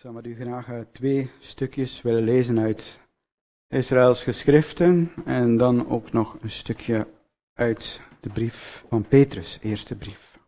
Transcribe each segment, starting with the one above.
zou met u graag 2 stukjes willen lezen uit Israëls geschriften en dan ook nog een stukje uit de brief van Petrus, eerste brief.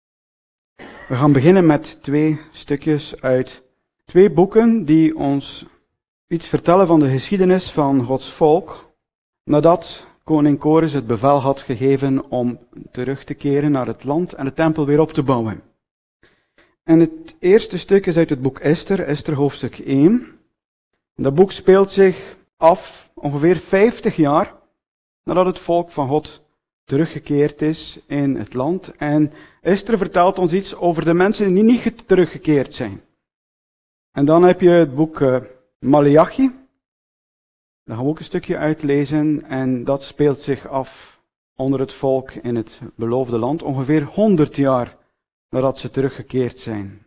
We gaan beginnen met 2 stukjes uit 2 boeken die ons iets vertellen van de geschiedenis van Gods volk, nadat koning Kores het bevel had gegeven om terug te keren naar het land en de tempel weer op te bouwen. En het eerste stuk is uit het boek Esther hoofdstuk 1. Dat boek speelt zich af ongeveer 50 jaar nadat het volk van God teruggekeerd is in het land. En Esther vertelt ons iets over de mensen die niet teruggekeerd zijn. En dan heb je het boek Maleachi. Daar gaan we ook een stukje uitlezen. En dat speelt zich af onder het volk in het beloofde land. Ongeveer 100 jaar nadat ze teruggekeerd zijn.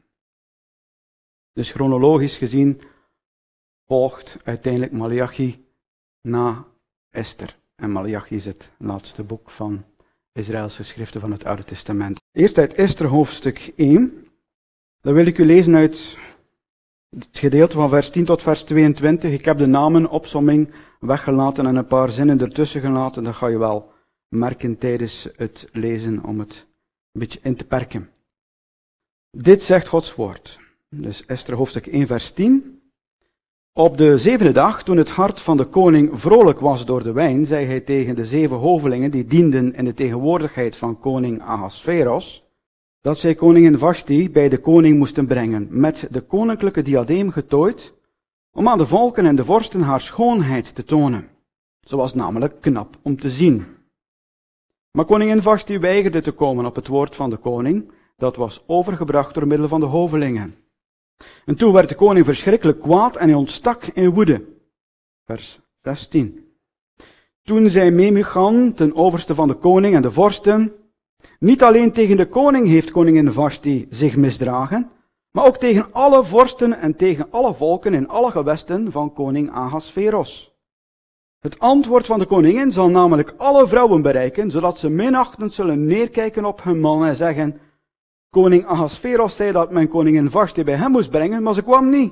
Dus chronologisch gezien volgt uiteindelijk Maleachi na Esther. En Maleachi is het laatste boek van Israëls geschriften van het Oude Testament. Eerst uit Esther hoofdstuk 1. Dan wil ik u lezen uit het gedeelte van vers 10 tot vers 22. Ik heb de namen opsomming weggelaten en een paar zinnen ertussen gelaten. Dat ga je wel merken tijdens het lezen om het een beetje in te perken. Dit zegt Gods woord. Dus Esther hoofdstuk 1 vers 10. Op de 7e dag, toen het hart van de koning vrolijk was door de wijn, zei hij tegen de 7 hovelingen die dienden in de tegenwoordigheid van koning Ahasveros, dat zij koningin Vashti bij de koning moesten brengen, met de koninklijke diadeem getooid, om aan de volken en de vorsten haar schoonheid te tonen. Ze was namelijk knap om te zien. Maar koningin Vashti weigerde te komen op het woord van de koning, dat was overgebracht door middel van de hovelingen. En toen werd de koning verschrikkelijk kwaad en hij ontstak in woede. Vers 16. Toen zei Memucan, ten overste van de koning en de vorsten, niet alleen tegen de koning heeft koningin Vashti zich misdragen, maar ook tegen alle vorsten en tegen alle volken in alle gewesten van koning Ahasveros. Het antwoord van de koningin zal namelijk alle vrouwen bereiken, zodat ze minachtend zullen neerkijken op hun man en zeggen, koning Ahasveros zei dat men koningin Vashti bij hem moest brengen, maar ze kwam niet.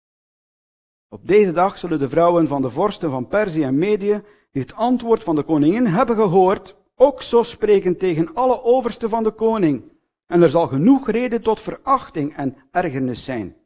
Op deze dag zullen de vrouwen van de vorsten van Perzië en Medië, die het antwoord van de koningin hebben gehoord, ook zo spreken tegen alle oversten van de koning. En er zal genoeg reden tot verachting en ergernis zijn.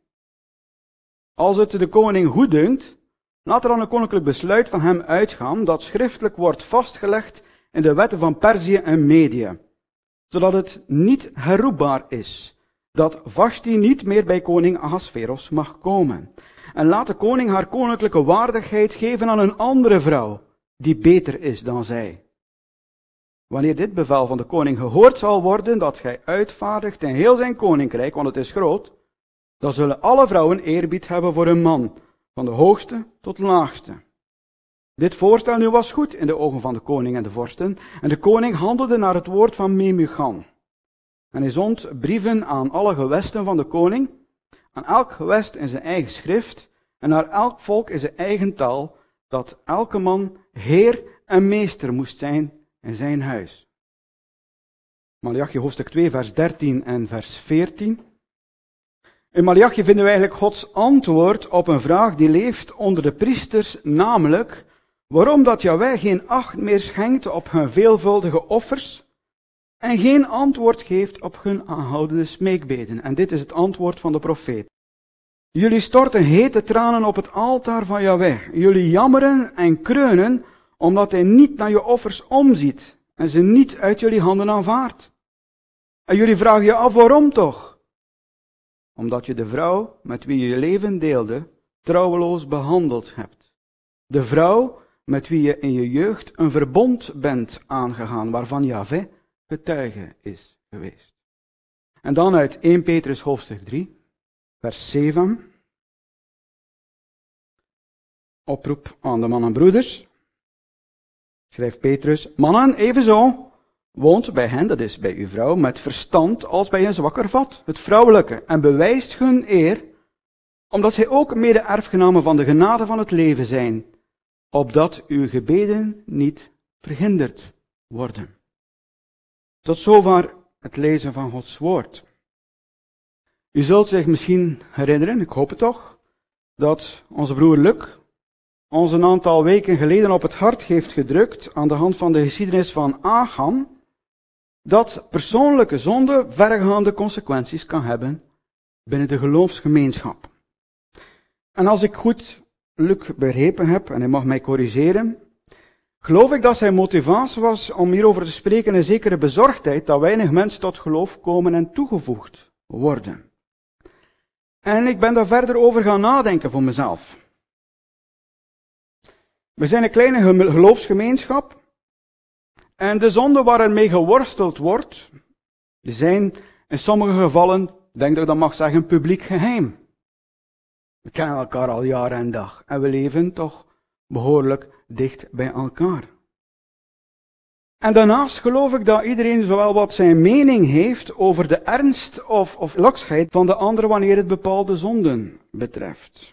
Als het de koning goeddunkt, laat er dan een koninklijk besluit van hem uitgaan, dat schriftelijk wordt vastgelegd in de wetten van Perzië en Medië, zodat het niet herroepbaar is, dat Vashti niet meer bij koning Ahasveros mag komen. En laat de koning haar koninklijke waardigheid geven aan een andere vrouw, die beter is dan zij. Wanneer dit bevel van de koning gehoord zal worden, dat gij uitvaardigt in heel zijn koninkrijk, want het is groot, dan zullen alle vrouwen eerbied hebben voor hun man, van de hoogste tot de laagste. Dit voorstel nu was goed in de ogen van de koning en de vorsten, en de koning handelde naar het woord van Memucan. En hij zond brieven aan alle gewesten van de koning, aan elk gewest in zijn eigen schrift, en naar elk volk in zijn eigen taal, dat elke man heer en meester moest zijn in zijn huis. Maleachi hoofdstuk 2 vers 13 en vers 14. In Maleachi vinden we eigenlijk Gods antwoord op een vraag die leeft onder de priesters, namelijk waarom dat Jahweh geen acht meer schenkt op hun veelvuldige offers en geen antwoord geeft op hun aanhoudende smeekbeden. En dit is het antwoord van de profeet. Jullie storten hete tranen op het altaar van Jahweh. Jullie jammeren en kreunen omdat hij niet naar je offers omziet en ze niet uit jullie handen aanvaardt. En jullie vragen je af waarom toch? Omdat je de vrouw met wie je je leven deelde trouweloos behandeld hebt. De vrouw met wie je in je jeugd een verbond bent aangegaan, waarvan Jahweh getuige is geweest. En dan uit 1 Petrus hoofdstuk 3, vers 7. Oproep aan de mannen en broeders. Schrijft Petrus, mannen evenzo, woont bij hen, dat is bij uw vrouw, met verstand als bij een zwakker vat, het vrouwelijke, en bewijst hun eer, omdat zij ook mede-erfgenamen van de genade van het leven zijn, opdat uw gebeden niet verhinderd worden. Tot zover het lezen van Gods woord. U zult zich misschien herinneren, ik hoop het toch, dat onze broer Luc ons een aantal weken geleden op het hart heeft gedrukt aan de hand van de geschiedenis van Achan, dat persoonlijke zonde verregaande consequenties kan hebben binnen de geloofsgemeenschap. En als ik goed Luc begrepen heb, en hij mag mij corrigeren, geloof ik dat zijn motivatie was om hierover te spreken een zekere bezorgdheid dat weinig mensen tot geloof komen en toegevoegd worden. En ik ben daar verder over gaan nadenken voor mezelf. We zijn een kleine geloofsgemeenschap en de zonden waar ermee geworsteld wordt, die zijn in sommige gevallen, ik denk dat ik dat mag zeggen, publiek geheim. We kennen elkaar al jaar en dag en we leven toch behoorlijk dicht bij elkaar. En daarnaast geloof ik dat iedereen zowel wat zijn mening heeft over de ernst of laksheid van de andere wanneer het bepaalde zonden betreft.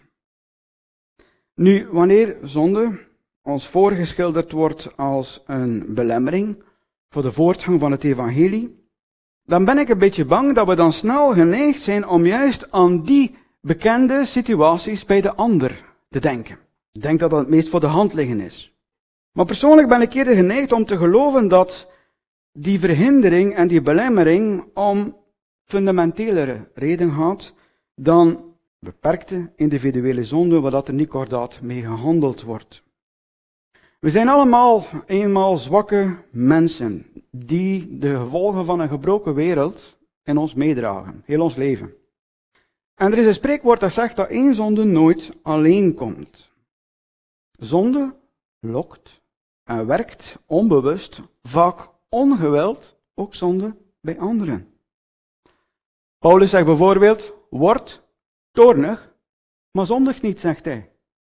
Nu, wanneer zonde ons voorgeschilderd wordt als een belemmering voor de voortgang van het evangelie, dan ben ik een beetje bang dat we dan snel geneigd zijn om juist aan die bekende situaties bij de ander te denken. Ik denk dat dat het meest voor de hand liggen is. Maar persoonlijk ben ik eerder geneigd om te geloven dat die verhindering en die belemmering om fundamentelere reden gaat dan beperkte individuele zonde, waar dat er niet kordaat mee gehandeld wordt. We zijn allemaal eenmaal zwakke mensen die de gevolgen van een gebroken wereld in ons meedragen, heel ons leven. En er is een spreekwoord dat zegt dat één zonde nooit alleen komt. Zonde lokt en werkt onbewust, vaak ongewild, ook zonde bij anderen. Paulus zegt bijvoorbeeld, word toornig, maar zondig niet, zegt hij.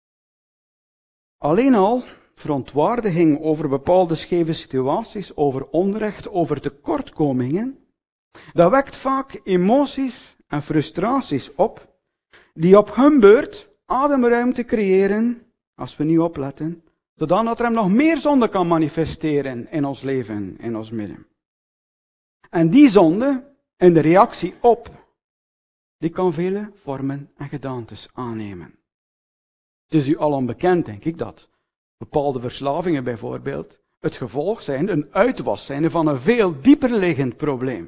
Alleen al verontwaardiging over bepaalde scheve situaties, over onrecht, over tekortkomingen, dat wekt vaak emoties en frustraties op, die op hun beurt ademruimte creëren, als we niet opletten, zodat er hem nog meer zonde kan manifesteren in ons leven, in ons midden. En die zonde, en de reactie op, die kan vele vormen en gedaantes aannemen. Het is u al onbekend, denk ik, dat bepaalde verslavingen bijvoorbeeld het gevolg zijn, een uitwas zijn van een veel dieper liggend probleem.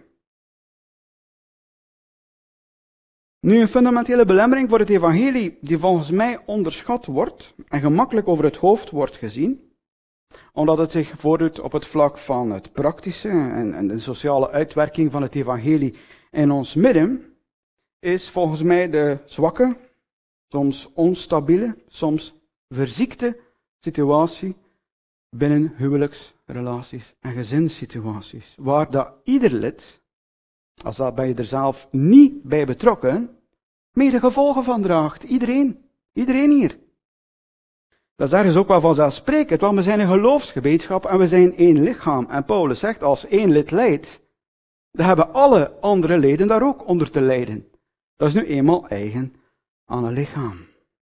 Nu, een fundamentele belemmering voor het evangelie die volgens mij onderschat wordt en gemakkelijk over het hoofd wordt gezien, omdat het zich voordoet op het vlak van het praktische en de sociale uitwerking van het evangelie in ons midden, is volgens mij de zwakke, soms onstabiele, soms verziekte situatie binnen huwelijksrelaties en gezinssituaties, waar dat ieder lid, als dat ben je er zelf niet bij betrokken, mee de gevolgen van draagt. Iedereen hier. Dat is ergens ook wel vanzelfsprekend, want we zijn een geloofsgemeenschap en we zijn één lichaam. En Paulus zegt, als één lid lijdt, dan hebben alle andere leden daar ook onder te lijden. Dat is nu eenmaal eigen aan een lichaam.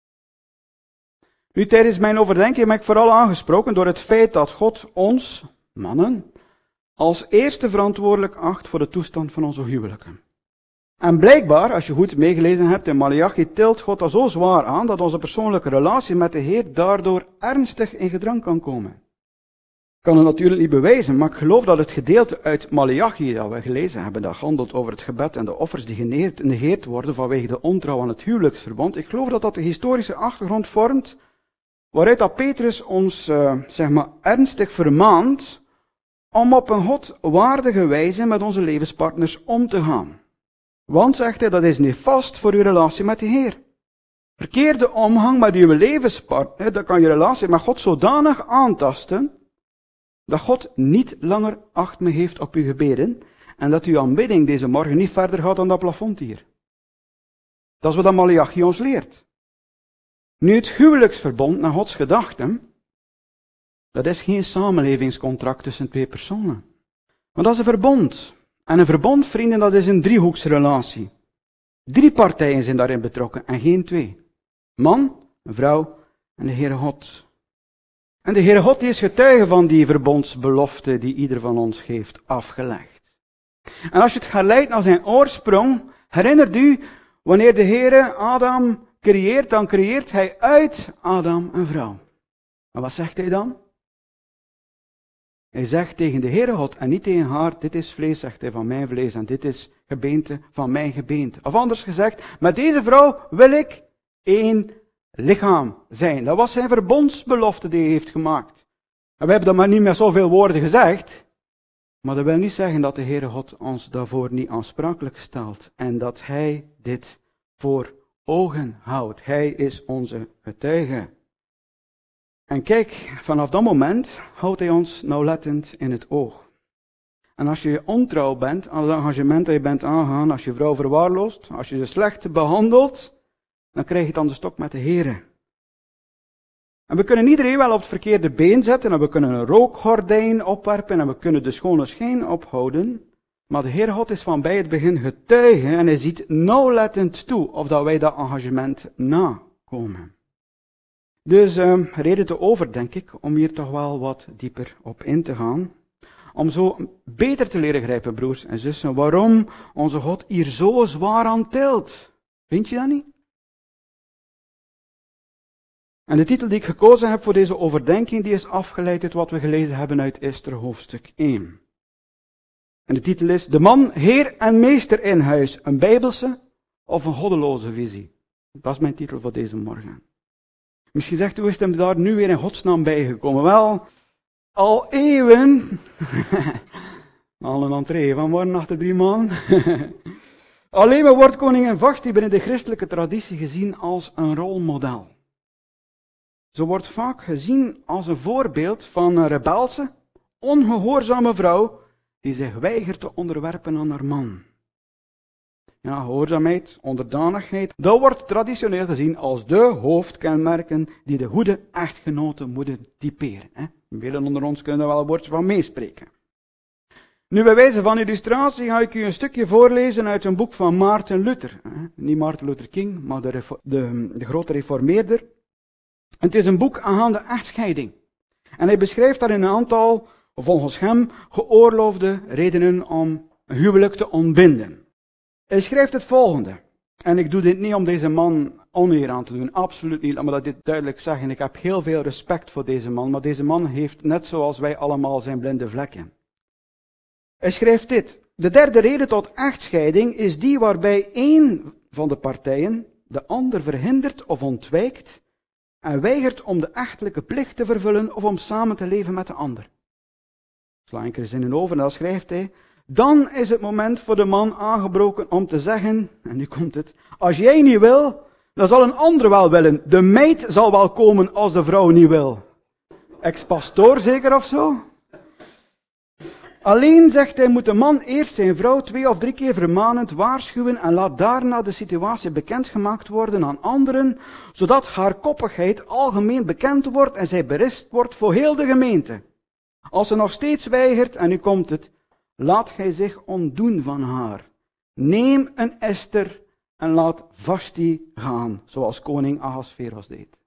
Nu, tijdens mijn overdenking ben ik vooral aangesproken door het feit dat God ons, mannen, als eerste verantwoordelijk acht voor de toestand van onze huwelijken. En blijkbaar, als je goed meegelezen hebt in Maleachi, tilt God dat zo zwaar aan dat onze persoonlijke relatie met de Heer daardoor ernstig in gedrang kan komen. Ik kan het natuurlijk niet bewijzen, maar ik geloof dat het gedeelte uit Maleachi dat we gelezen hebben, dat handelt over het gebed en de offers die genegeerd worden vanwege de ontrouw aan het huwelijksverbond. Ik geloof dat dat de historische achtergrond vormt, waaruit dat Petrus ons, ernstig vermaant om op een godwaardige wijze met onze levenspartners om te gaan. Want, zegt hij, dat is nefast voor uw relatie met de Heer. Verkeerde omgang met uw levenspartner, dat kan je relatie met God zodanig aantasten, dat God niet langer acht meer heeft op uw gebeden, en dat uw aanbidding deze morgen niet verder gaat dan dat plafond hier. Dat is wat Maleachi ons leert. Nu, het huwelijksverbond naar Gods gedachten, dat is geen samenlevingscontract tussen twee personen. Maar dat is een verbond. En een verbond, vrienden, dat is een driehoeksrelatie. 3 partijen zijn daarin betrokken en geen 2. Man, een vrouw en de Heere God. En de Heere God die is getuige van die verbondsbelofte die ieder van ons heeft afgelegd. En als je het gaat leiden naar zijn oorsprong, Herinnert u, wanneer de Heere Adam creëert, dan creëert hij uit Adam een vrouw. En wat zegt hij dan? Hij zegt tegen de Heere God en niet tegen haar, dit is vlees, zegt hij, van mijn vlees en dit is gebeente van mijn gebeente. Of anders gezegd, met deze vrouw wil ik één lichaam zijn. Dat was zijn verbondsbelofte die hij heeft gemaakt. En we hebben dat maar niet met zoveel woorden gezegd. Maar dat wil niet zeggen dat de Heere God ons daarvoor niet aansprakelijk stelt. En dat hij dit voor ogen houdt. Hij is onze getuige. En kijk, vanaf dat moment houdt hij ons nauwlettend in het oog. En als je ontrouw bent aan het engagement dat je bent aangegaan, als je vrouw verwaarloost, als je ze slecht behandelt, dan krijg je het aan de stok met de Heere. En we kunnen iedereen wel op het verkeerde been zetten, en we kunnen een rookgordijn opwerpen, en we kunnen de schone schijn ophouden. Maar de Heere God is van bij het begin getuige, en hij ziet nauwlettend toe of dat wij dat engagement nakomen. Dus reden te over, denk ik, om hier toch wel wat dieper op in te gaan. Om zo beter te leren grijpen, broers en zussen, waarom onze God hier zo zwaar aan tilt. Vind je dat niet? En de titel die ik gekozen heb voor deze overdenking, die is afgeleid uit wat we gelezen hebben uit Ester hoofdstuk 1. En de titel is, de man, heer en meester in huis, een bijbelse of een goddeloze visie. Dat is mijn titel voor deze morgen. Misschien zegt u, hoe is hem daar nu weer in godsnaam bijgekomen? Wel, al eeuwen, al een entree van morgen achter 3 man. Alleen maar wordt koningin Vashti binnen de christelijke traditie gezien als een rolmodel. Ze wordt vaak gezien als een voorbeeld van een rebelse, ongehoorzame vrouw die zich weigert te onderwerpen aan haar man. Ja, gehoorzaamheid, onderdanigheid, dat wordt traditioneel gezien als de hoofdkenmerken die de goede echtgenoten moeten typeren. Velen onder ons kunnen er wel een woordje van meespreken. Nu, bij wijze van illustratie ga ik u een stukje voorlezen uit een boek van Maarten Luther. Niet Maarten Luther King, maar de grote reformeerder. Het is een boek aangaande echtscheiding. En hij beschrijft daarin een aantal, volgens hem, geoorloofde redenen om een huwelijk te ontbinden. Hij schrijft het volgende. En ik doe dit niet om deze man oneer aan te doen, absoluut niet. Laat me dat dit duidelijk zeggen. Ik heb heel veel respect voor deze man, maar deze man heeft net zoals wij allemaal zijn blinde vlekken. Hij schrijft dit. De derde reden tot echtscheiding is die waarbij één van de partijen de ander verhindert of ontwijkt en weigert om de echtelijke plicht te vervullen of om samen te leven met de ander. Sla een keer zinnen over en dan schrijft hij. Dan is het moment voor de man aangebroken om te zeggen, en nu komt het, als jij niet wil, dan zal een ander wel willen. De meid zal wel komen als de vrouw niet wil. Ex-pastoor zeker of zo? Alleen, zegt hij, moet de man eerst zijn vrouw 2 of 3 keer vermanend waarschuwen en laat daarna de situatie bekendgemaakt worden aan anderen, zodat haar koppigheid algemeen bekend wordt en zij berispt wordt voor heel de gemeente. Als ze nog steeds weigert, en nu komt het, laat gij zich ontdoen van haar. Neem een Ester en laat Vashti gaan, zoals koning Ahasveros deed.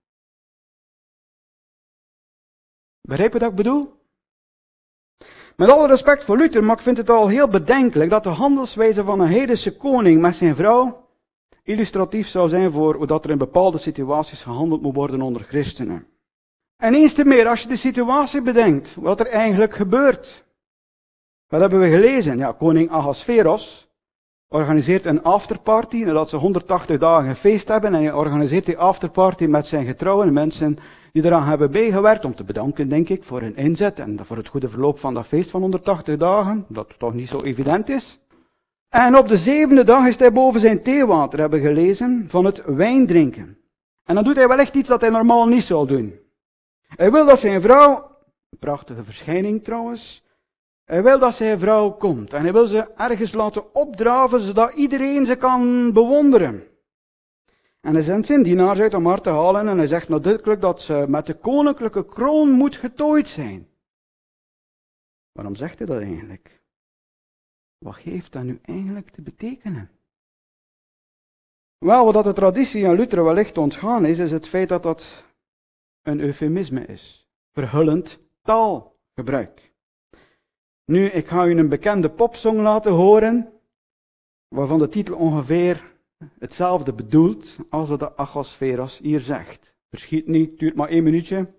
Begrijp je wat ik bedoel? Met alle respect voor Luther, maar ik vind het al heel bedenkelijk dat de handelswijze van een heidense koning met zijn vrouw illustratief zou zijn voor hoe dat er in bepaalde situaties gehandeld moet worden onder christenen. En eens te meer, als je de situatie bedenkt, wat er eigenlijk gebeurt. Wat hebben we gelezen? Ja, koning Ahasveros organiseert een afterparty, nadat ze 180 dagen feest hebben, en hij organiseert die afterparty met zijn getrouwen, mensen die eraan hebben meegewerkt, om te bedanken, denk ik, voor hun inzet en voor het goede verloop van dat feest van 180 dagen, dat toch niet zo evident is. En op de 7e dag is hij boven zijn theewater, hebben we gelezen, van het wijn drinken. En dan doet hij wel echt iets dat hij normaal niet zou doen. Hij wil dat zijn vrouw, een prachtige verschijning trouwens, hij wil dat zijn vrouw komt en hij wil ze ergens laten opdraven, zodat iedereen ze kan bewonderen. En hij zendt zijn dienaars uit om haar te halen en hij zegt nadrukkelijk dat ze met de koninklijke kroon moet getooid zijn. Waarom zegt hij dat eigenlijk? Wat heeft dat nu eigenlijk te betekenen? Wel, wat de traditie aan Luther wellicht ontgaan is het feit dat dat een eufemisme is. Verhullend taalgebruik. Nu, ik ga u een bekende popsong laten horen. waarvan de titel ongeveer hetzelfde bedoelt als wat de Ahasveros hier zegt. Verschiet niet, het duurt maar 1 minuutje.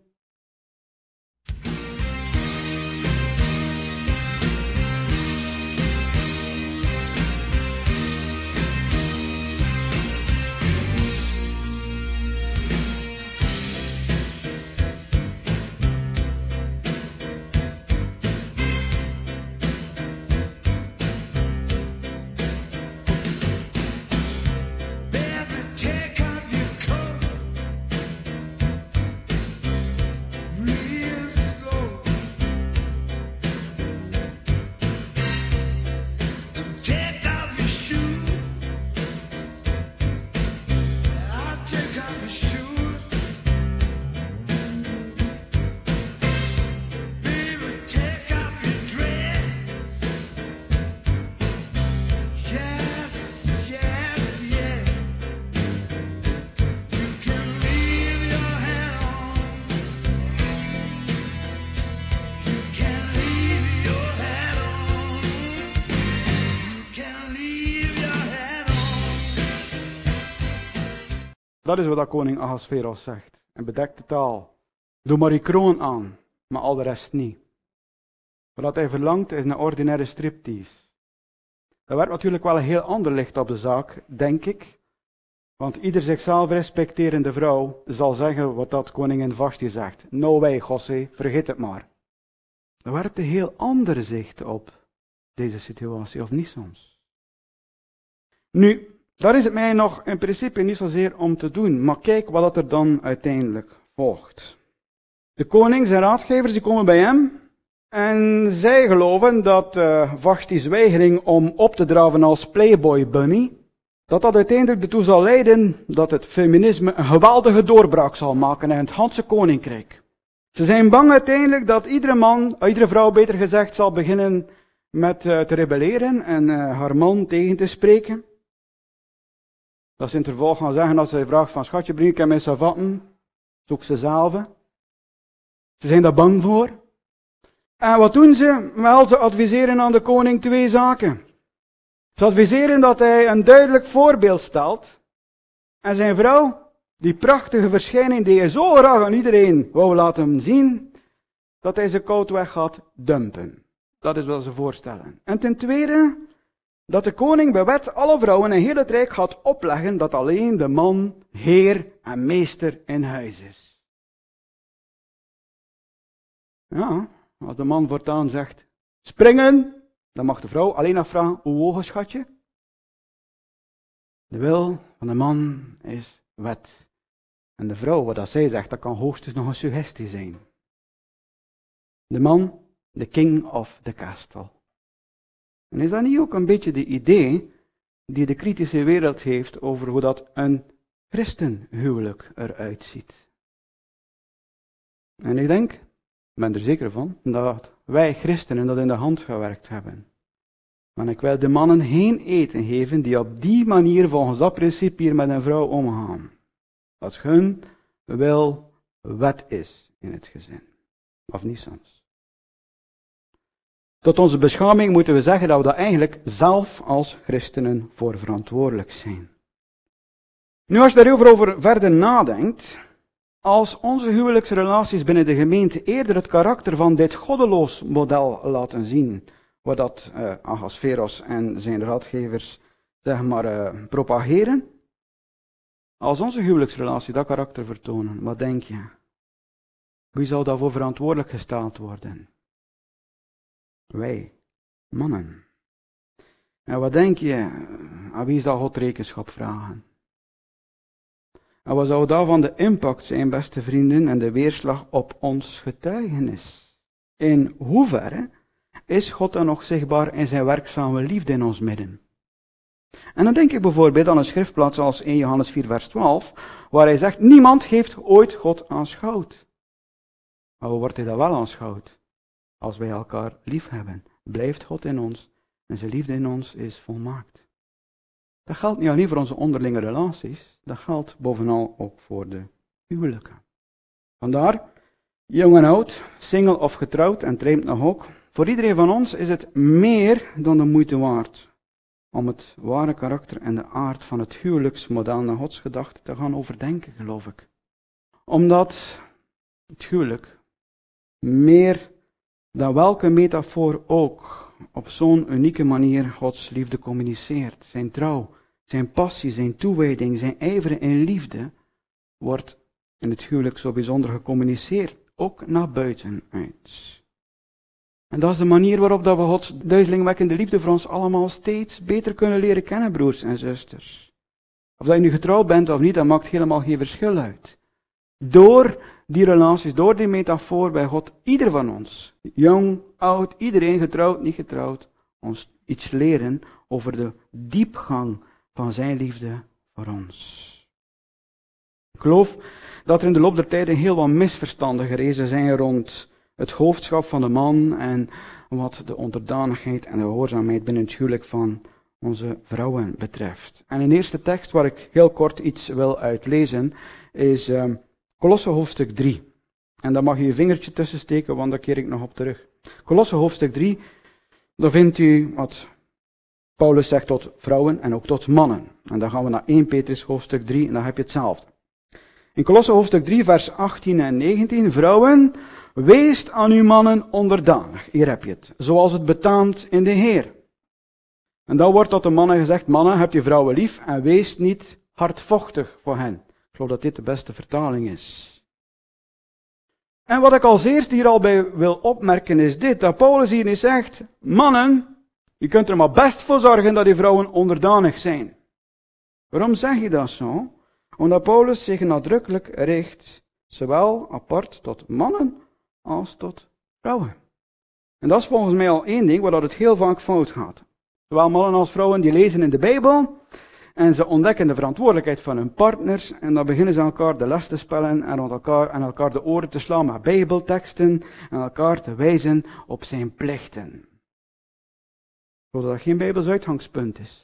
Dat is wat koning Ahasveros zegt. In bedekte taal. Doe maar je kroon aan, maar al de rest niet. Wat hij verlangt is een ordinaire striptease. Er werpt natuurlijk wel een heel ander licht op de zaak, denk ik. Want ieder zichzelf respecterende vrouw zal zeggen wat dat koningin Vashti zegt. No way, Gosse, vergeet het maar. Er werpt een heel ander zicht op deze situatie, of niet soms. Nu, daar is het mij nog in principe niet zozeer om te doen, maar kijk wat er dan uiteindelijk volgt. De koning, zijn raadgevers, die komen bij hem en zij geloven dat Vashti's weigering om op te draven als Playboy Bunny, dat uiteindelijk ertoe zal leiden dat het feminisme een geweldige doorbraak zal maken in het ganse koninkrijk. Ze zijn bang uiteindelijk dat iedere vrouw beter gezegd zal beginnen met te rebelleren en haar man tegen te spreken. Dat ze in het vervolg gaan zeggen als zij vraagt van schatje, breng ik mijn savatten, zoek ze zelf. Ze zijn daar bang voor. En wat doen ze? Wel, ze adviseren aan de koning 2 zaken. Ze adviseren dat hij een duidelijk voorbeeld stelt. En zijn vrouw, die prachtige verschijning die hij zo graag aan iedereen wou laten zien, dat hij ze koudweg gaat dumpen. Dat is wat ze voorstellen. En ten tweede, dat de koning bij wet alle vrouwen in heel het rijk gaat opleggen dat alleen de man heer en meester in huis is. Ja, als de man voortaan zegt springen, dan mag de vrouw alleen nog vragen, hoe hoog, schatje? De wil van de man is wet. En de vrouw, wat dat zij zegt, dat kan hoogstens nog een suggestie zijn. De man, the king of the castle. En is dat niet ook een beetje de idee die de kritische wereld heeft over hoe dat een christenhuwelijk eruit ziet? En ik denk, ik ben er zeker van, dat wij christenen dat in de hand gewerkt hebben. Want ik wil de mannen geen eten geven die op die manier volgens dat principe hier met een vrouw omgaan. Als hun wil wet is in het gezin. Of niet soms. Tot onze beschaming moeten we zeggen dat we daar eigenlijk zelf als christenen voor verantwoordelijk zijn. Nu als je daarover verder nadenkt, als onze huwelijksrelaties binnen de gemeente eerder het karakter van dit goddeloos model laten zien, wat dat Ahasveros en zijn raadgevers zeg maar propageren, als onze huwelijksrelaties dat karakter vertonen, wat denk je? Wie zou daarvoor verantwoordelijk gesteld worden? Wij, mannen. En wat denk je, aan wie zal God rekenschap vragen? En wat zou daarvan de impact zijn, beste vrienden, en de weerslag op ons getuigenis? In hoeverre is God dan nog zichtbaar in zijn werkzame liefde in ons midden? En dan denk ik bijvoorbeeld aan een schriftplaats als 1 Johannes 4 vers 12, waar hij zegt, niemand heeft ooit God aanschouwd. Maar hoe wordt hij dat wel aanschouwd? Als wij elkaar lief hebben, blijft God in ons en zijn liefde in ons is volmaakt. Dat geldt niet alleen voor onze onderlinge relaties, dat geldt bovenal ook voor de huwelijken. Vandaar, jong en oud, single of getrouwd en treemt nog ook, voor iedereen van ons is het meer dan de moeite waard om het ware karakter en de aard van het huwelijksmodel naar Gods gedachte te gaan overdenken, geloof ik. Omdat het huwelijk meer dan welke metafoor ook op zo'n unieke manier Gods liefde communiceert. Zijn trouw, zijn passie, zijn toewijding, zijn ijver in liefde wordt in het huwelijk zo bijzonder gecommuniceerd, ook naar buiten uit. En dat is de manier waarop dat we Gods duizelingwekkende liefde voor ons allemaal steeds beter kunnen leren kennen, broers en zusters. Of dat je nu getrouwd bent of niet, dat maakt helemaal geen verschil uit. Door die relaties, door die metafoor bij God, ieder van ons, jong, oud, iedereen getrouwd, niet getrouwd, ons iets leren over de diepgang van zijn liefde voor ons. Ik geloof dat er in de loop der tijden heel wat misverstanden gerezen zijn rond het hoofdschap van de man en wat de onderdanigheid en de gehoorzaamheid binnen het huwelijk van onze vrouwen betreft. En een eerste tekst waar ik heel kort iets wil uitlezen is Kolosse hoofdstuk 3. En daar mag je je vingertje tussen steken, want daar keer ik nog op terug. Kolosse hoofdstuk 3, daar vindt u wat Paulus zegt tot vrouwen en ook tot mannen. En dan gaan we naar 1 Petrus hoofdstuk 3 en dan heb je hetzelfde. In Kolosse hoofdstuk 3 vers 18 en 19, vrouwen, weest aan uw mannen onderdanig. Hier heb je het. Zoals het betaamt in de Heer. En dan wordt tot de mannen gezegd, mannen, hebt je vrouwen lief en wees niet hardvochtig voor hen. Ik geloof dat dit de beste vertaling is. En wat ik als eerste hier al bij wil opmerken is dit, dat Paulus hier niet zegt, mannen, je kunt er maar best voor zorgen dat die vrouwen onderdanig zijn. Waarom zeg je dat zo? Omdat Paulus zich nadrukkelijk richt, zowel apart tot mannen als tot vrouwen. En dat is volgens mij al één ding waar het heel vaak fout gaat. Zowel mannen als vrouwen die lezen in de Bijbel en ze ontdekken de verantwoordelijkheid van hun partners en dan beginnen ze elkaar de les te spellen en elkaar de oren te slaan met Bijbelteksten en elkaar te wijzen op zijn plichten. Zodat dat geen Bijbels uitgangspunt is.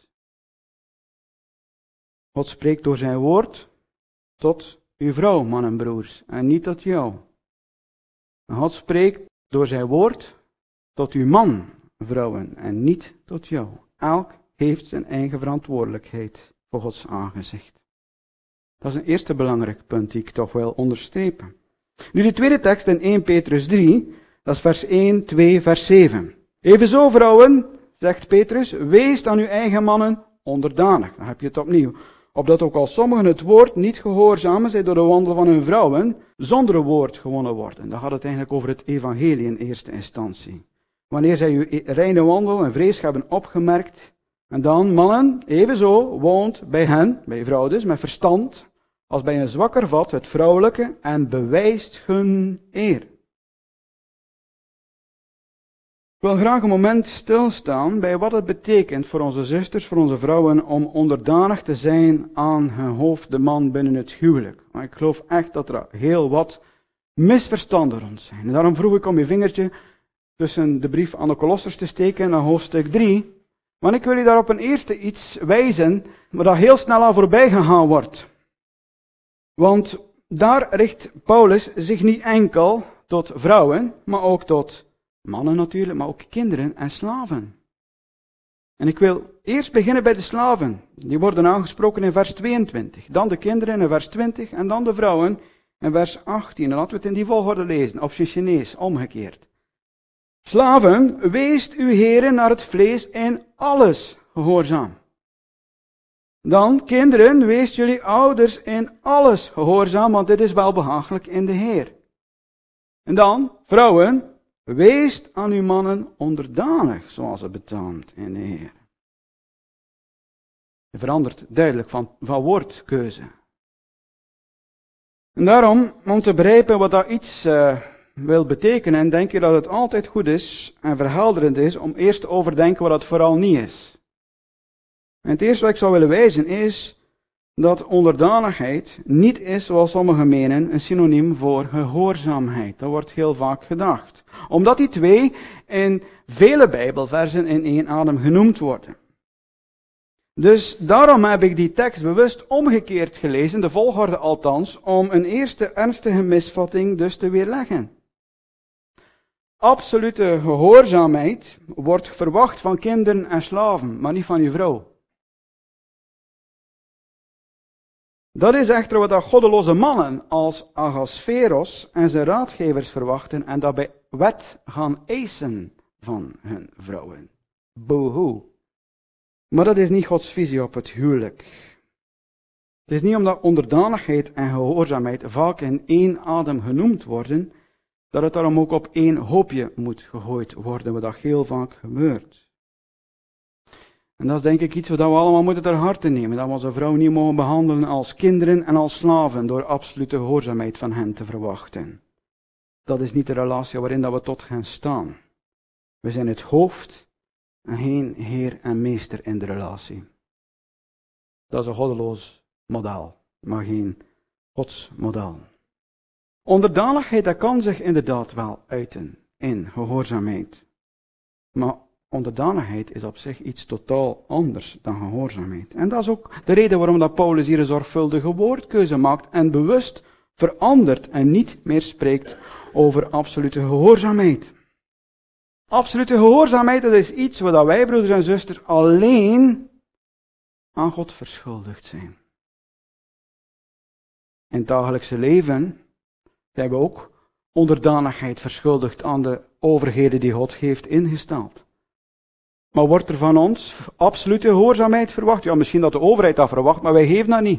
God spreekt door zijn woord tot uw vrouw, man en broers, en niet tot jou. En God spreekt door zijn woord tot uw man, vrouwen, en niet tot jou. Elk heeft zijn eigen verantwoordelijkheid voor Gods aangezicht. Dat is een eerste belangrijk punt die ik toch wil onderstrepen. Nu de tweede tekst in 1 Petrus 3, dat is vers 1, 2, vers 7. Evenzo, vrouwen, zegt Petrus, wees aan uw eigen mannen onderdanig. Dan heb je het opnieuw. Opdat ook al sommigen het woord niet gehoorzamen zij door de wandel van hun vrouwen, zonder een woord gewonnen worden. Dan gaat het eigenlijk over het evangelie in eerste instantie. Wanneer zij uw reine wandel en vrees hebben opgemerkt, en dan, mannen, evenzo, woont bij hen, bij vrouwen dus, met verstand, als bij een zwakker vat, het vrouwelijke, en bewijst hun eer. Ik wil graag een moment stilstaan bij wat het betekent voor onze zusters, voor onze vrouwen, om onderdanig te zijn aan hun hoofd, de man binnen het huwelijk. Maar ik geloof echt dat er heel wat misverstanden rond zijn. En daarom vroeg ik om je vingertje tussen de brief aan de Kolossers te steken naar hoofdstuk 3. Want ik wil je daar op een eerste iets wijzen, maar dat heel snel aan voorbij gegaan wordt. Want daar richt Paulus zich niet enkel tot vrouwen, maar ook tot mannen natuurlijk, maar ook kinderen en slaven. En ik wil eerst beginnen bij de slaven. Die worden aangesproken in vers 22. Dan de kinderen in vers 20 en dan de vrouwen in vers 18. En laten we het in die volgorde lezen, op zijn Chinees, omgekeerd. Slaven, weest uw heren naar het vlees in alles gehoorzaam. Dan, kinderen, weest jullie ouders in alles gehoorzaam, want dit is wel behagelijk in de Heer. En dan, vrouwen, weest aan uw mannen onderdanig, zoals het betaamt in de Heer. Je verandert duidelijk van woordkeuze. En daarom, om te begrijpen wat dat iets wil betekenen, denk je dat het altijd goed is en verhelderend is om eerst te overdenken wat het vooral niet is. En het eerste wat ik zou willen wijzen is dat onderdanigheid niet is, zoals sommigen menen, een synoniem voor gehoorzaamheid. Dat wordt heel vaak gedacht. Omdat die twee in vele Bijbelversen in één adem genoemd worden. Dus daarom heb ik die tekst bewust omgekeerd gelezen, de volgorde althans, om een eerste ernstige misvatting dus te weerleggen. absolute gehoorzaamheid wordt verwacht van kinderen en slaven, maar niet van je vrouw. Dat is echter wat goddeloze mannen als Ahasveros en zijn raadgevers verwachten en dat bij wet gaan eisen van hun vrouwen. Boehoe. Maar dat is niet Gods visie op het huwelijk. Het is niet omdat onderdanigheid en gehoorzaamheid vaak in één adem genoemd worden, dat het daarom ook op één hoopje moet gegooid worden, wat dat heel vaak gebeurt. En dat is denk ik iets wat we allemaal moeten ter harte nemen, dat we onze vrouw niet mogen behandelen als kinderen en als slaven, door absolute gehoorzaamheid van hen te verwachten. Dat is niet de relatie waarin dat we tot hen staan. We zijn het hoofd en geen heer en meester in de relatie. Dat is een goddeloos model, maar geen Gods model. Onderdanigheid, dat kan zich inderdaad wel uiten in gehoorzaamheid. Maar onderdanigheid is op zich iets totaal anders dan gehoorzaamheid. En dat is ook de reden waarom dat Paulus hier een zorgvuldige woordkeuze maakt en bewust verandert en niet meer spreekt over absolute gehoorzaamheid. Absolute gehoorzaamheid, dat is iets wat wij, broeders en zusters, alleen aan God verschuldigd zijn. In het dagelijkse leven zijn we ook onderdanigheid verschuldigd aan de overheden die God heeft ingesteld. Maar wordt er van ons absolute gehoorzaamheid verwacht? Ja, misschien dat de overheid dat verwacht, maar wij geven dat niet.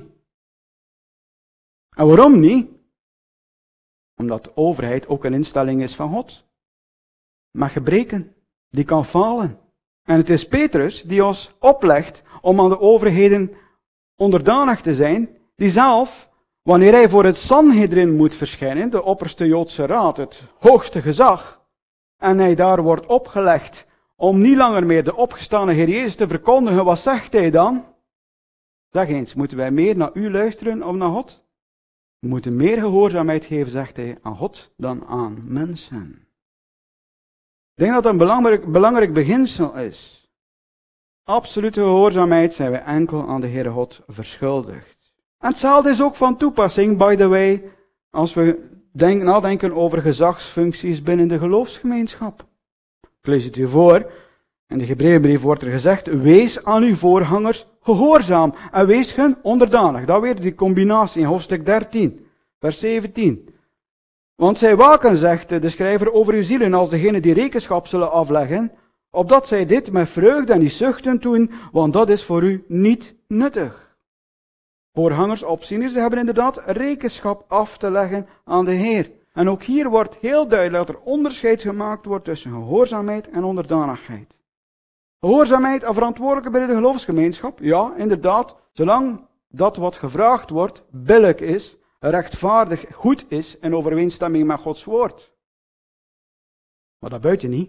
En waarom niet? Omdat de overheid ook een instelling is van God. Met gebreken, die kan falen. En het is Petrus die ons oplegt om aan de overheden onderdanig te zijn, die zelf, wanneer hij voor het Sanhedrin moet verschijnen, de opperste Joodse raad, het hoogste gezag, en hij daar wordt opgelegd om niet langer meer de opgestane Heer Jezus te verkondigen, wat zegt hij dan? Zeg eens, moeten wij meer naar u luisteren of naar God? We moeten meer gehoorzaamheid geven, zegt hij, aan God dan aan mensen. Ik denk dat dat een belangrijk beginsel is. Absolute gehoorzaamheid zijn wij enkel aan de Heere God verschuldigd. En hetzelfde is ook van toepassing, by the way, als we nadenken over gezagsfuncties binnen de geloofsgemeenschap. Ik lees het u voor. In de Hebreeënbrief wordt er gezegd, wees aan uw voorgangers gehoorzaam en wees hun onderdanig. Dat weer die combinatie in hoofdstuk 13, vers 17. Want zij waken, zegt de schrijver, over uw zielen als degene die rekenschap zullen afleggen, opdat zij dit met vreugde en die zuchten doen, want dat is voor u niet nuttig. Voorgangers, opzieners, ze hebben inderdaad rekenschap af te leggen aan de Heer. En ook hier wordt heel duidelijk dat er onderscheid gemaakt wordt tussen gehoorzaamheid en onderdanigheid. Gehoorzaamheid en verantwoordelijke binnen de geloofsgemeenschap, ja, inderdaad, zolang dat wat gevraagd wordt billijk is, rechtvaardig, goed is en overeenstemming met Gods woord. Maar daarbuiten niet.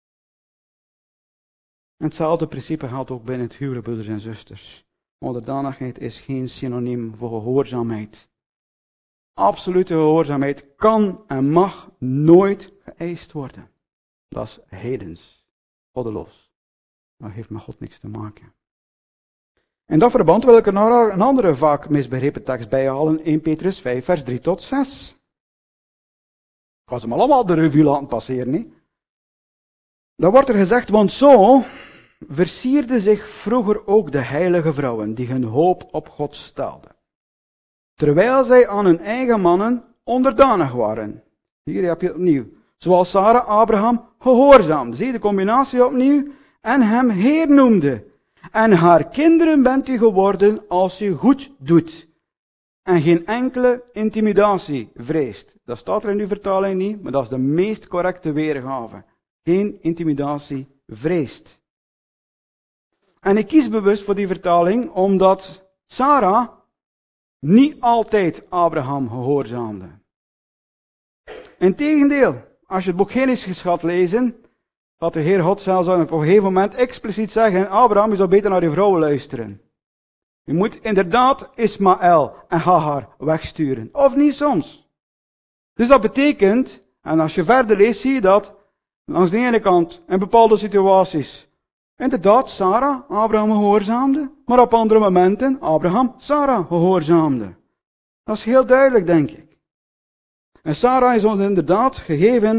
En hetzelfde principe geldt ook binnen het huwelijk, broeders en zusters. Onderdanigheid is geen synoniem voor gehoorzaamheid. Absolute gehoorzaamheid kan en mag nooit geëist worden. Dat is hedens, goddeloos. Dat heeft met God niks te maken. In dat verband wil ik er nog een andere vaak misbegrepen tekst bijhalen, 1 Petrus 5, vers 3 tot 6. Ik ga ze maar allemaal de revue laten passeren. Niet? Dan wordt er gezegd, want zo versierden zich vroeger ook de heilige vrouwen, die hun hoop op God stelden. Terwijl zij aan hun eigen mannen onderdanig waren. Hier heb je het opnieuw. Zoals Sarah Abraham gehoorzaamde. Zie je de combinatie opnieuw? En hem Heer noemde. En haar kinderen bent u geworden als u goed doet. En geen enkele intimidatie vreest. Dat staat er in uw vertaling niet, maar dat is de meest correcte weergave. Geen intimidatie vreest. En ik kies bewust voor die vertaling, omdat Sarah niet altijd Abraham gehoorzaamde. Integendeel, als je het boek Genesis gaat lezen, gaat de Heer God zelfs op een gegeven moment expliciet zeggen, Abraham, je zou beter naar je vrouw luisteren. Je moet inderdaad Ismaël en Hagar wegsturen. Of niet soms. Dus dat betekent, en als je verder leest, zie je dat, langs de ene kant, in bepaalde situaties, inderdaad, Sarah Abraham gehoorzaamde, maar op andere momenten Abraham Sarah gehoorzaamde. Dat is heel duidelijk, denk ik. En Sarah is ons inderdaad gegeven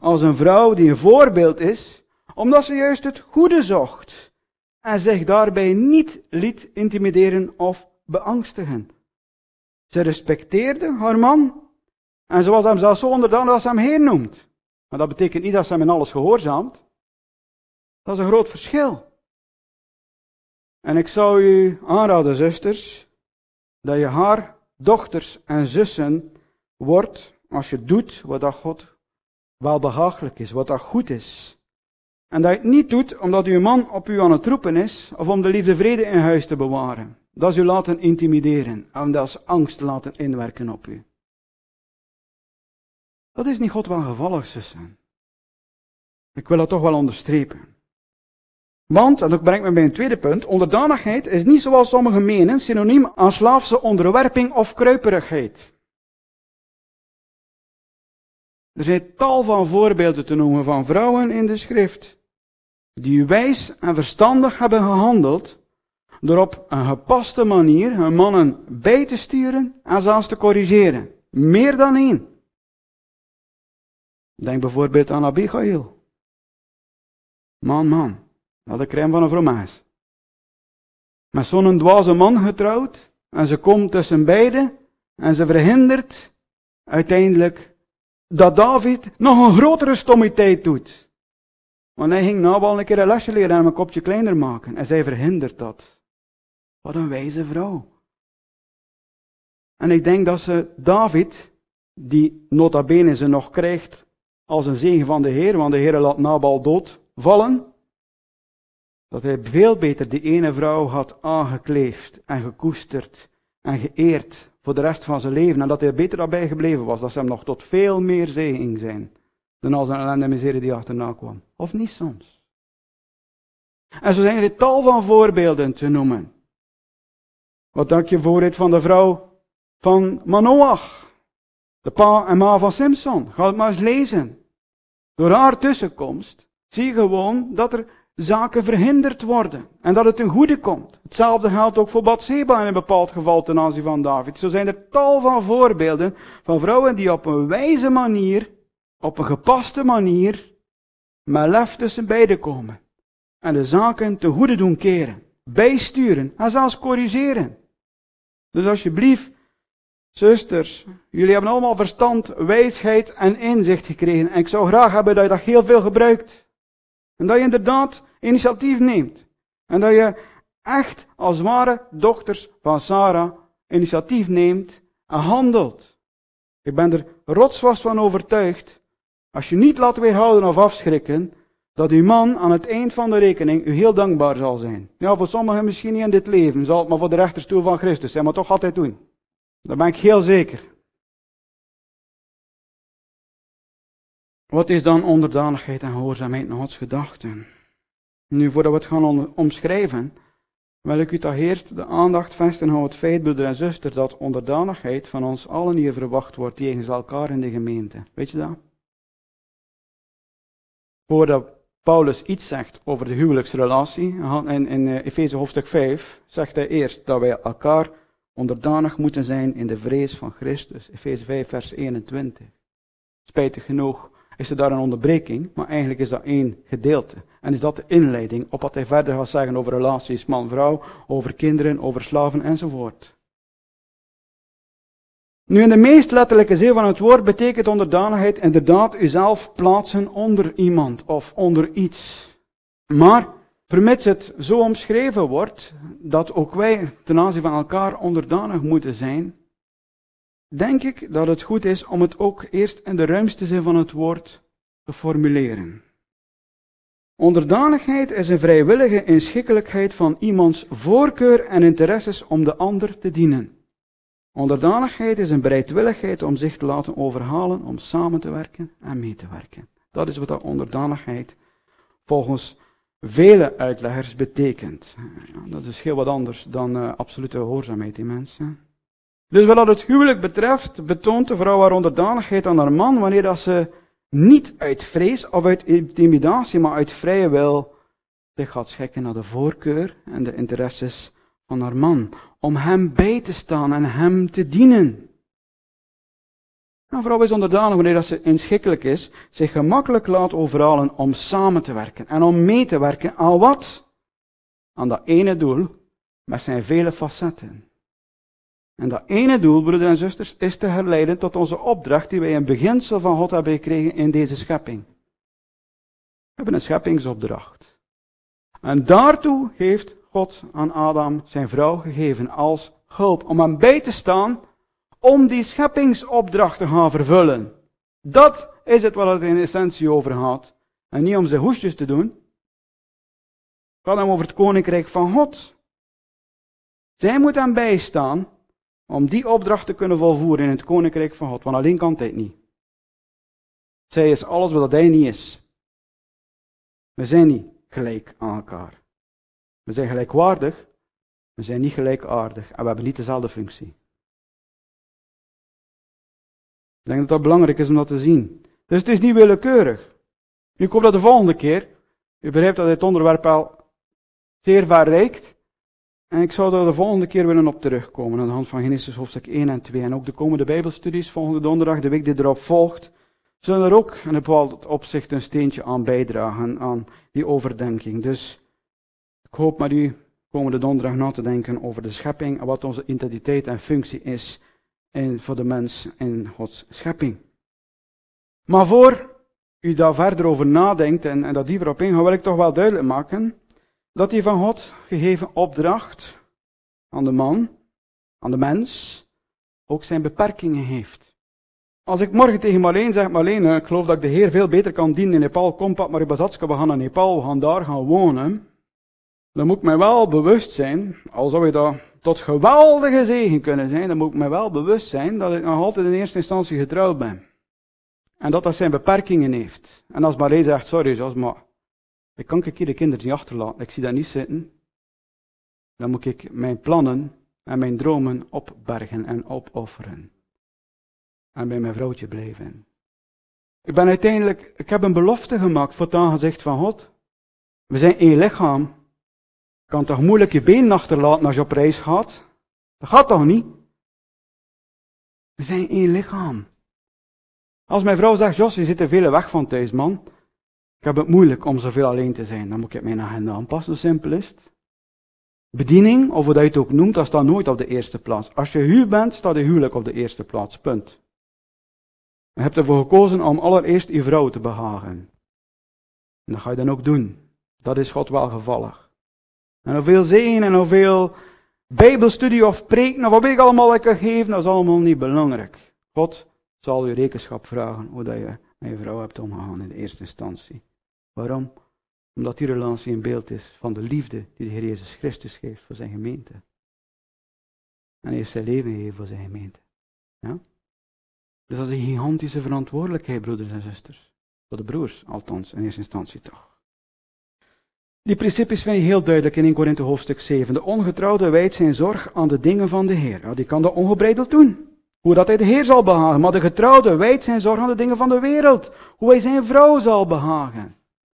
als een vrouw die een voorbeeld is, omdat ze juist het goede zocht en zich daarbij niet liet intimideren of beangstigen. Ze respecteerde haar man en ze was hem zelfs zo onderdanig dat ze hem Heer noemt. Maar dat betekent niet dat ze hem in alles gehoorzaamt. Dat is een groot verschil. En ik zou u aanraden, zusters, dat je haar dochters en zussen wordt als je doet wat dat God welbehaaglijk is, wat dat goed is. En dat je het niet doet omdat uw man op u aan het roepen is, of om de liefde vrede in huis te bewaren. Dat is u laten intimideren, en dat is angst laten inwerken op u. Dat is niet God welgevallig, zussen. Ik wil dat toch wel onderstrepen. Want, en dat brengt me bij een tweede punt, onderdanigheid is niet zoals sommigen menen synoniem aan slaafse onderwerping of kruiperigheid. Er zijn tal van voorbeelden te noemen van vrouwen in de schrift, die wijs en verstandig hebben gehandeld, door op een gepaste manier hun mannen bij te sturen en zelfs te corrigeren. Meer dan één. Denk bijvoorbeeld aan Abigail. Man, dat de crème van een fromage. Met zo'n dwaze man getrouwd, en ze komt tussen beiden, en ze verhindert uiteindelijk dat David nog een grotere stommiteit doet. Want hij ging Nabal een keer een lesje leren en hem een kopje kleiner maken. En zij verhindert dat. Wat een wijze vrouw. En ik denk dat ze David, die nota bene ze nog krijgt als een zegen van de Heer, want de Heer laat Nabal doodvallen, dat hij veel beter die ene vrouw had aangekleefd en gekoesterd en geëerd voor de rest van zijn leven. En dat hij er beter daarbij gebleven was, dat ze hem nog tot veel meer zegen zijn dan als een ellende en miserie die achterna kwam. Of niet soms. En zo zijn er tal van voorbeelden te noemen. Wat dank je vooruit van de vrouw van Manoach, de pa en ma van Simson. Ga het maar eens lezen. Door haar tussenkomst zie je gewoon dat er zaken verhinderd worden. En dat het ten goede komt. Hetzelfde geldt ook voor Bathseba in een bepaald geval ten aanzien van David. Zo zijn er tal van voorbeelden van vrouwen die op een wijze manier, op een gepaste manier, met lef tussen beiden komen. En de zaken ten goede doen keren. Bijsturen en zelfs corrigeren. Dus alsjeblieft, zusters, jullie hebben allemaal verstand, wijsheid en inzicht gekregen. En ik zou graag hebben dat je dat heel veel gebruikt. En dat je inderdaad initiatief neemt. En dat je echt als ware dochters van Sarah initiatief neemt en handelt. Ik ben er rotsvast van overtuigd, als je niet laat weerhouden of afschrikken, dat uw man aan het eind van de rekening u heel dankbaar zal zijn. Ja, voor sommigen misschien niet in dit leven, zal het maar voor de rechterstoel van Christus zijn, maar toch altijd doen. Daar ben ik heel zeker. Wat is dan onderdanigheid en gehoorzaamheid naar Gods gedachten? Nu, voordat we het gaan omschrijven, wil ik u toch eerst de aandacht vestigen op het feit, broeder en zuster, dat onderdanigheid van ons allen hier verwacht wordt jegens elkaar in de gemeente. Weet je dat? Voordat Paulus iets zegt over de huwelijksrelatie, in Efeze hoofdstuk 5, zegt hij eerst dat wij elkaar onderdanig moeten zijn in de vrees van Christus. Efeze 5 vers 21. Spijtig genoeg is er daar een onderbreking, maar eigenlijk is dat één gedeelte. En is dat de inleiding op wat hij verder gaat zeggen over relaties man-vrouw, over kinderen, over slaven enzovoort. Nu, in de meest letterlijke zin van het woord betekent onderdanigheid inderdaad uzelf plaatsen onder iemand of onder iets. Maar, vermits het zo omschreven wordt, dat ook wij ten aanzien van elkaar onderdanig moeten zijn, denk ik dat het goed is om het ook eerst in de ruimste zin van het woord te formuleren. Onderdanigheid is een vrijwillige inschikkelijkheid van iemands voorkeur en interesses om de ander te dienen. Onderdanigheid is een bereidwilligheid om zich te laten overhalen om samen te werken en mee te werken. Dat is wat dat onderdanigheid volgens vele uitleggers betekent. Dat is heel wat anders dan absolute gehoorzaamheid in mensen. Dus wat het huwelijk betreft, betoont de vrouw haar onderdanigheid aan haar man wanneer dat ze niet uit vrees of uit intimidatie, maar uit vrije wil zich gaat schikken naar de voorkeur en de interesses van haar man. Om hem bij te staan en hem te dienen. Een vrouw is onderdanig wanneer dat ze inschikkelijk is, zich gemakkelijk laat overhalen om samen te werken en om mee te werken aan wat? Aan dat ene doel met zijn vele facetten. En dat ene doel, broeders en zusters, is te herleiden tot onze opdracht die wij in beginsel van God hebben gekregen in deze schepping. We hebben een scheppingsopdracht. En daartoe heeft God aan Adam zijn vrouw gegeven als hulp om hem bij te staan om die scheppingsopdracht te gaan vervullen. Dat is het waar het in essentie over gaat. En niet om zijn hoestjes te doen. Het gaat hem over het koninkrijk van God. Zij moet hem bijstaan om die opdracht te kunnen volvoeren in het koninkrijk van God. Want alleen kan hij het niet. Zij is alles wat hij niet is. We zijn niet gelijk aan elkaar. We zijn gelijkwaardig, we zijn niet gelijkaardig en we hebben niet dezelfde functie. Ik denk dat dat belangrijk is om dat te zien. Dus het is niet willekeurig. Nu, ik hoop dat de volgende keer, u begrijpt dat dit onderwerp al zeer ver reikt. En ik zou daar de volgende keer willen op terugkomen aan de hand van Genesis hoofdstuk 1 en 2. En ook de komende Bijbelstudies, volgende donderdag, de week die erop volgt, zullen er ook in een bepaald opzicht een steentje aan bijdragen aan die overdenking. Dus ik hoop met u komende donderdag na te denken over de schepping en wat onze identiteit en functie is voor de mens in Gods schepping. Maar voor u daar verder over nadenkt en dat dieper op ingaat, wil ik toch wel duidelijk maken dat die van God gegeven opdracht aan de man, aan de mens, ook zijn beperkingen heeft. Als ik morgen tegen Marleen zeg, Marleen, ik geloof dat ik de Heer veel beter kan dienen in Nepal, kom pap maar Bazatska, we gaan naar Nepal, we gaan daar gaan wonen. Dan moet ik mij wel bewust zijn, al zou je dat tot geweldige zegen kunnen zijn, dan moet ik mij wel bewust zijn dat ik nog altijd in eerste instantie getrouwd ben. En dat zijn beperkingen heeft. En als Marleen zegt, sorry Jos, maar ik kan hier de kinderen niet achterlaten, ik zie dat niet zitten, dan moet ik mijn plannen en mijn dromen opbergen en opofferen. En bij mijn vrouwtje blijven. Ik heb een belofte gemaakt voor het aangezicht van God. We zijn één lichaam. Je kan toch moeilijk je benen achterlaten als je op reis gaat? Dat gaat toch niet? We zijn één lichaam. Als mijn vrouw zegt, Jos, je zit er veel weg van thuis, man. Ik heb het moeilijk om zoveel alleen te zijn. Dan moet ik mijn agenda aanpassen, zo simpel is het. Bediening, of hoe dat je het ook noemt, dat staat nooit op de eerste plaats. Als je huw bent, staat je huwelijk op de eerste plaats, punt. Je hebt ervoor gekozen om allereerst je vrouw te behagen. En dat ga je dan ook doen. Dat is God welgevallig. En hoeveel zegen en hoeveel bijbelstudie of preken of wat weet ik allemaal dat ik geven, dat is allemaal niet belangrijk. God zal je rekenschap vragen hoe dat je met je vrouw hebt omgegaan in de eerste instantie. Waarom? Omdat die relatie een beeld is van de liefde die de Heer Jezus Christus geeft voor zijn gemeente. En hij heeft zijn leven gegeven voor zijn gemeente. Ja? Dus dat is een gigantische verantwoordelijkheid, broeders en zusters. Voor de broers, althans, in eerste instantie toch. Die principes vind je heel duidelijk in 1 Korinthe hoofdstuk 7. De ongetrouwde wijdt zijn zorg aan de dingen van de Heer. Ja, die kan dat ongebreideld doen. Hoe dat hij de Heer zal behagen. Maar de getrouwde wijdt zijn zorg aan de dingen van de wereld. Hoe hij zijn vrouw zal behagen.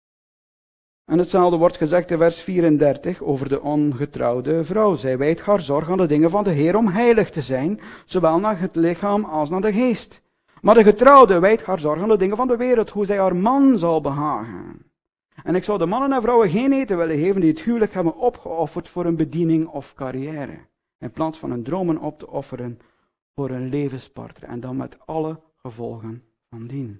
En hetzelfde wordt gezegd in vers 34 over de ongetrouwde vrouw. Zij wijdt haar zorg aan de dingen van de Heer om heilig te zijn, zowel naar het lichaam als naar de geest. Maar de getrouwde wijdt haar zorg aan de dingen van de wereld, hoe zij haar man zal behagen. En ik zou de mannen en vrouwen geen eten willen geven die het huwelijk hebben opgeofferd voor een bediening of carrière. In plaats van hun dromen op te offeren voor een levenspartner. En dan met alle gevolgen van dien.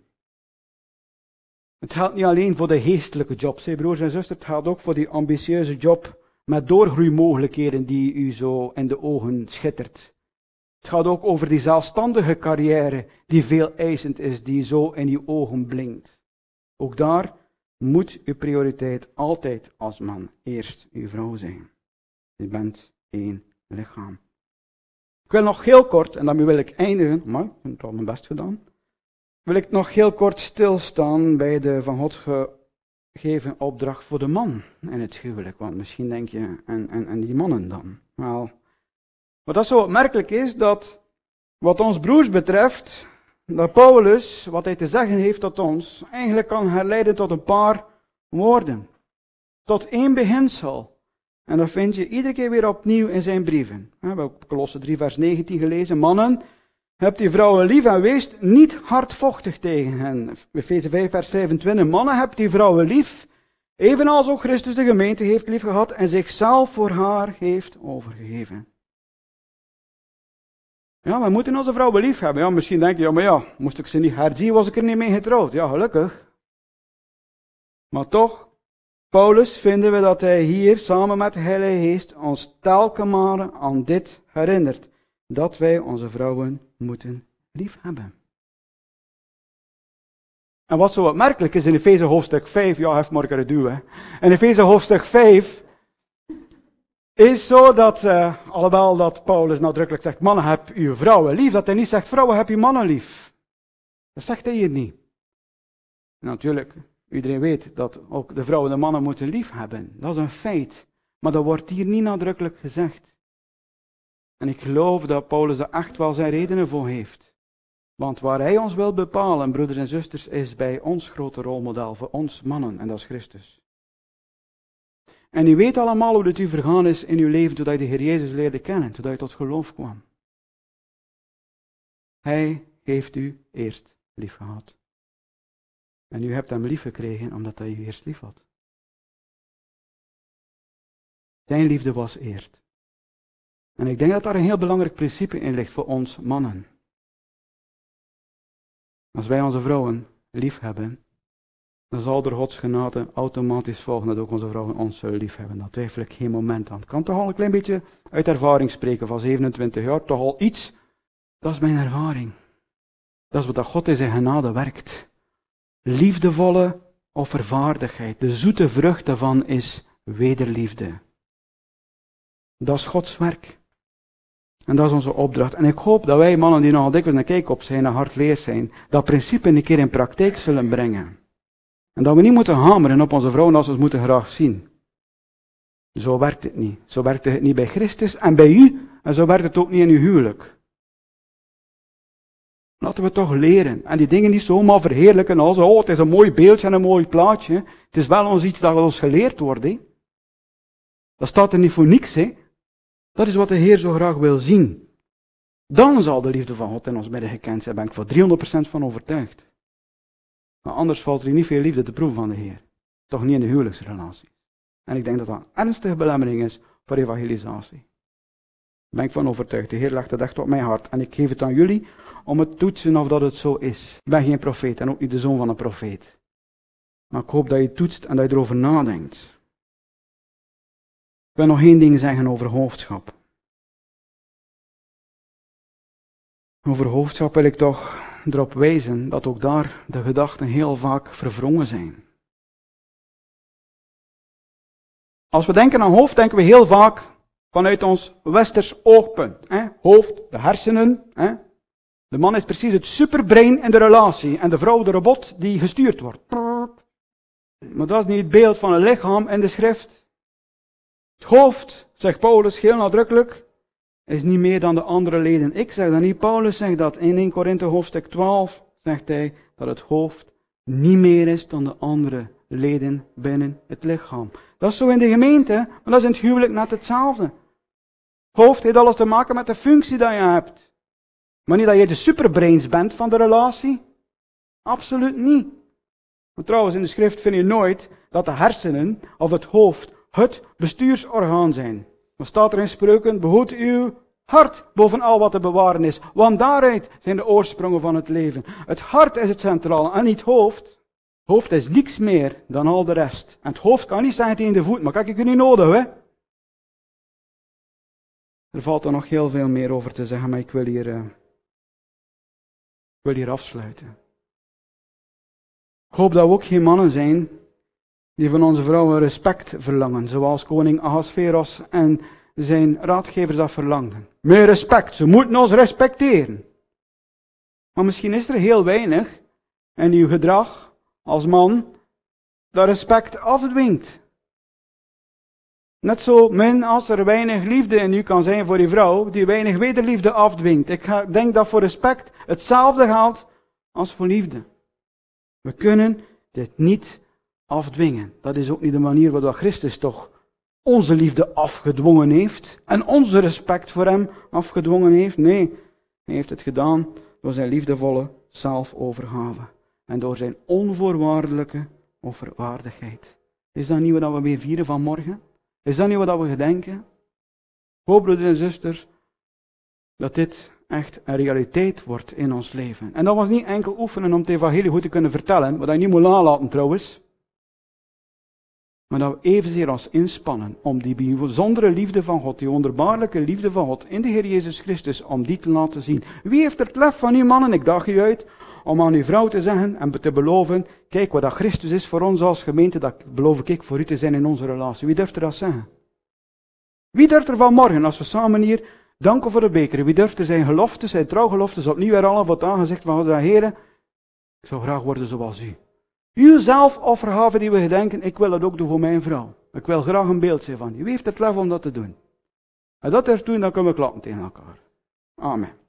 Het geldt niet alleen voor de geestelijke jobs, broers en zusters. Het geldt ook voor die ambitieuze job met doorgroeimogelijkheden die u zo in de ogen schittert. Het gaat ook over die zelfstandige carrière die veel eisend is, die zo in uw ogen blinkt. Ook daar moet uw prioriteit altijd als man eerst uw vrouw zijn. Je bent één lichaam. Ik wil nog heel kort, en daarmee wil ik eindigen, maar ik heb al mijn best gedaan. Wil ik nog heel kort stilstaan bij de van God gegeven opdracht voor de man in het huwelijk. Want misschien denk je, en die mannen dan. Wel, wat dat zo opmerkelijk is, dat wat ons broers betreft, dat Paulus, wat hij te zeggen heeft tot ons, eigenlijk kan herleiden tot een paar woorden. Tot één beginsel. En dat vind je iedere keer weer opnieuw in zijn brieven. We hebben Kolosse 3 vers 19 gelezen. Mannen, Hebt die vrouwen lief en wees niet hardvochtig tegen hen. Efeze 5 vers 25. Mannen, hebt die vrouwen lief, evenals ook Christus de gemeente heeft lief gehad en zichzelf voor haar heeft overgegeven. Ja, we moeten onze vrouwen lief hebben. Ja, misschien denk je, ja, maar ja, moest ik ze niet herzien, was ik er niet mee getrouwd. Ja, gelukkig. Maar toch, Paulus vinden we dat hij hier samen met de Heilige Geest ons telkens aan dit herinnert. Dat wij onze vrouwen moeten lief hebben. En wat zo opmerkelijk is in Efeze hoofdstuk 5, ja, heeft maar een duw, hè. In Efeze hoofdstuk 5 is zo dat, alhoewel dat Paulus nadrukkelijk zegt, mannen heb uw vrouwen lief, dat hij niet zegt, vrouwen heb je mannen lief. Dat zegt hij hier niet. Natuurlijk, iedereen weet dat ook de vrouwen de mannen moeten lief hebben. Dat is een feit. Maar dat wordt hier niet nadrukkelijk gezegd. En ik geloof dat Paulus er echt wel zijn redenen voor heeft. Want waar hij ons wil bepalen, broeders en zusters, is bij ons grote rolmodel, voor ons mannen, en dat is Christus. En u weet allemaal hoe het u vergaan is in uw leven, totdat je de Heer Jezus leerde kennen, totdat je tot geloof kwam. Hij heeft u eerst lief gehad. En u hebt hem lief gekregen, omdat hij u eerst lief had. Zijn liefde was eerst. En ik denk dat daar een heel belangrijk principe in ligt voor ons mannen. Als wij onze vrouwen lief hebben, dan zal door Gods genade automatisch volgen dat ook onze vrouwen ons zullen lief hebben. Daar twijfel ik geen moment aan. Ik kan toch al een klein beetje uit ervaring spreken van 27 jaar, toch al iets. Dat is mijn ervaring. Dat is wat God in zijn genade werkt. Liefdevolle offervaardigheid. De zoete vrucht daarvan is wederliefde. Dat is Gods werk. En dat is onze opdracht. En ik hoop dat wij mannen die nogal dikwijls naar kijk op zijn en hardleer zijn, dat principe een keer in praktijk zullen brengen. En dat we niet moeten hameren op onze vrouwen als we het moeten graag zien. Zo werkt het niet. Zo werkt het niet bij Christus en bij u. En zo werkt het ook niet in uw huwelijk. Laten we toch leren. En die dingen niet zomaar verheerlijken als, oh, het is een mooi beeldje en een mooi plaatje. Het is wel ons iets dat ons geleerd wordt. Hè. Dat staat er niet voor niks. Hè. Dat is wat de Heer zo graag wil zien. Dan zal de liefde van God in ons midden gekend zijn. Daar ben ik voor 300% van overtuigd. Maar anders valt er niet veel liefde te proeven van de Heer. Toch niet in de huwelijksrelatie. En ik denk dat dat een ernstige belemmering is voor evangelisatie. Daar ben ik van overtuigd. De Heer legt het echt op mijn hart. En ik geef het aan jullie om het te toetsen of dat het zo is. Ik ben geen profeet en ook niet de zoon van een profeet. Maar ik hoop dat je toetst en dat je erover nadenkt. Ik wil nog één ding zeggen over hoofdschap. Over hoofdschap wil ik toch erop wijzen dat ook daar de gedachten heel vaak verwrongen zijn. Als we denken aan hoofd, denken we heel vaak vanuit ons westers oogpunt. Hoofd, de hersenen. De man is precies het superbrein in de relatie en de vrouw de robot die gestuurd wordt. Maar dat is niet het beeld van een lichaam in de schrift. Het hoofd, zegt Paulus heel nadrukkelijk, is niet meer dan de andere leden. Ik zeg dat niet, Paulus zegt dat. In 1 Korinthe hoofdstuk 12 zegt hij dat het hoofd niet meer is dan de andere leden binnen het lichaam. Dat is zo in de gemeente, maar dat is in het huwelijk net hetzelfde. Hoofd heeft alles te maken met de functie die je hebt. Maar niet dat je de superbrains bent van de relatie. Absoluut niet. Maar trouwens, in de schrift vind je nooit dat de hersenen of het hoofd het bestuursorgaan zijn. Wat staat er in Spreuken? Behoed uw hart boven al wat te bewaren is. Want daaruit zijn de oorsprongen van het leven. Het hart is het centraal en niet het hoofd. Het hoofd is niks meer dan al de rest. En het hoofd kan niet zijn tegen de voet, maar kijk, ik heb niet nodig, hè. Er valt er nog heel veel meer over te zeggen, maar ik wil hier afsluiten. Ik hoop dat we ook geen mannen zijn die van onze vrouwen respect verlangen, zoals koning Ahasveros en zijn raadgevers dat verlangden. Meer respect, ze moeten ons respecteren. Maar misschien is er heel weinig in uw gedrag als man dat respect afdwingt. Net zo min als er weinig liefde in u kan zijn voor die vrouw, die weinig wederliefde afdwingt. Ik denk dat voor respect hetzelfde geldt als voor liefde. We kunnen dit niet afdwingen. Dat is ook niet de manier waarop Christus toch onze liefde afgedwongen heeft en onze respect voor hem afgedwongen heeft. Nee, Hij heeft het gedaan door zijn liefdevolle zelfovergave. En door zijn onvoorwaardelijke offerwaardigheid. Is dat niet wat we weer vieren vanmorgen? Is dat niet wat we gedenken? Ik hoop, broeders en zusters, dat dit echt een realiteit wordt in ons leven. En dat was niet enkel oefenen om het evangelie goed te kunnen vertellen, wat je niet moet nalaten trouwens. Maar dat we evenzeer ons inspannen om die bijzondere liefde van God, die wonderbaarlijke liefde van God in de Heer Jezus Christus, om die te laten zien. Wie heeft er het lef van u mannen, ik daag u uit, om aan uw vrouw te zeggen en te beloven, kijk wat dat Christus is voor ons als gemeente, dat beloof ik voor u te zijn in onze relatie. Wie durft er dat zeggen? Wie durft er vanmorgen, als we samen hier danken voor de beker, wie durft er zijn geloftes, zijn trouwgeloftes opnieuw herhalen, wat aangezegd van God, Heere, ik zou graag worden zoals u. Uw zelfoffergave die we gedenken, ik wil dat ook doen voor mijn vrouw. Ik wil graag een beeld zijn van u. Wie heeft het lef om dat te doen? En dat er doen, dan kunnen we klappen tegen elkaar. Amen.